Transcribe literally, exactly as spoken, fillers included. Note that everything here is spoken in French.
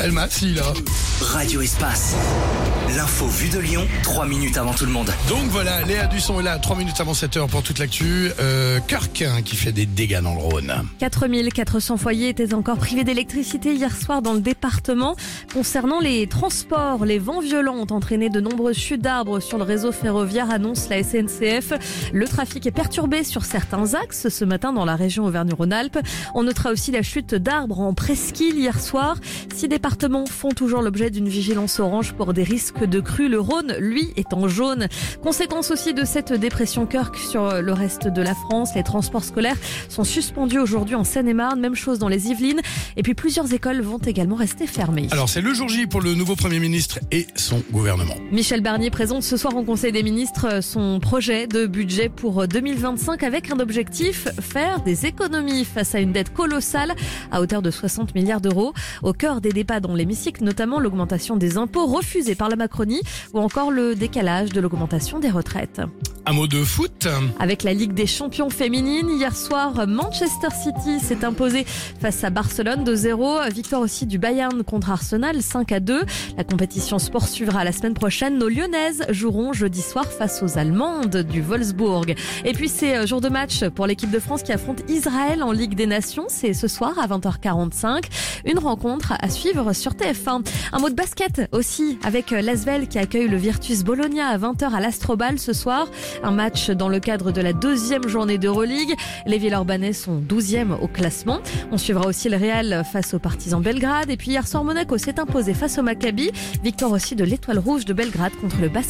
Elle m'a si là. Radio Espace. L'info vue de Lyon, trois minutes avant tout le monde. Donc voilà, Léa Dusson est là, trois minutes avant sept heures pour toute l'actu. Euh, Kirk hein, qui fait des dégâts dans le Rhône. quatre mille quatre cents foyers étaient encore privés d'électricité hier soir dans le département. Concernant les transports, les vents violents ont entraîné de nombreuses chutes d'arbres sur le réseau ferroviaire, annonce la S N C F. Le trafic est perturbé sur certains axes ce matin dans la région Auvergne-Rhône-Alpes. On notera aussi la chute d'arbres en presqu'île hier soir. Six départements font toujours l'objet d'une vigilance orange pour des risques de crue. Le Rhône, lui, est en jaune. Conséquence aussi de cette dépression Kirk sur le reste de la France. Les transports scolaires sont suspendus aujourd'hui en Seine-et-Marne. Même chose dans les Yvelines. Et puis plusieurs écoles vont également rester fermées. Alors c'est le jour J pour le nouveau Premier ministre et son gouvernement. Michel Barnier présente ce soir au Conseil des ministres son projet de budget pour deux mille vingt-cinq avec un objectif, faire des économies face à une dette colossale à hauteur de soixante milliards d'euros. Au cœur des débats dans l'hémicycle, notamment l'augmentation des impôts refusée par la Macronie ou encore le décalage de l'augmentation des retraites. Un mot de foot. Avec la Ligue des champions féminines, hier soir, Manchester City s'est imposé face à Barcelone deux zéro. Victoire aussi du Bayern contre Arsenal cinq à deux. La compétition se poursuivra la semaine prochaine. Nos Lyonnaises joueront jeudi soir face aux Allemandes du Wolfsburg. Et puis c'est jour de match pour l'équipe de France qui affronte Israël en Ligue des Nations. C'est ce soir à vingt heures quarante-cinq. Une rencontre à suivre sur T F un. Un mot de basket aussi avec l'Asvel qui accueille le Virtus Bologna à vingt heures à l'Astrobal ce soir. Un match dans le cadre de la deuxième journée d'Euroleague. Les Villeurbanais sont douzième au classement. On suivra aussi le Real face aux Partisans Belgrade. Et puis hier soir, Monaco s'est imposé face au Maccabi. Victoire aussi de l'Étoile Rouge de Belgrade contre le Basket.